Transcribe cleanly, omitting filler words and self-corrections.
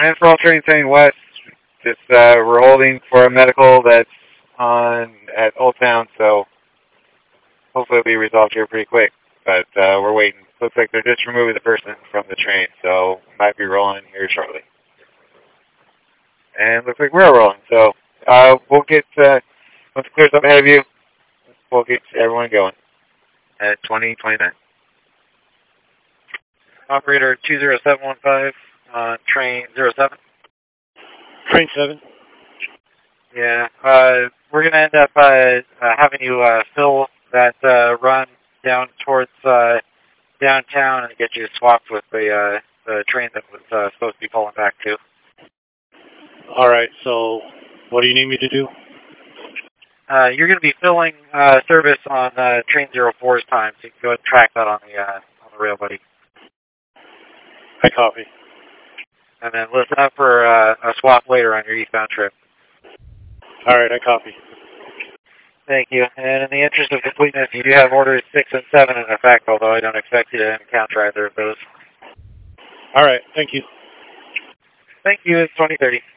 And for all trains heading west, just we're holding for a medical that's on at Old Town, so hopefully it'll be resolved here pretty quick. But we're waiting. Looks like they're just removing the person from the train, so might be rolling here shortly. And looks like we're rolling, so we'll get, once it clears up ahead of you, we'll get everyone going at 2029. Operator 20715 on train 07. Train 7. Yeah, we're going to end up having you fill that run down towards downtown and get you swapped with the train that was supposed to be pulling back too. All right, so what do you need me to do? You're going to be filling service on train 04's time, so you can go ahead and track that on the rail, buddy. I copy. And then listen up for a swap later on your eastbound trip. All right, I copy. Thank you. And in the interest of completeness, you do have orders 6 and 7 in effect, although I don't expect you to encounter either of those. All right, thank you. Thank you. It's 2030.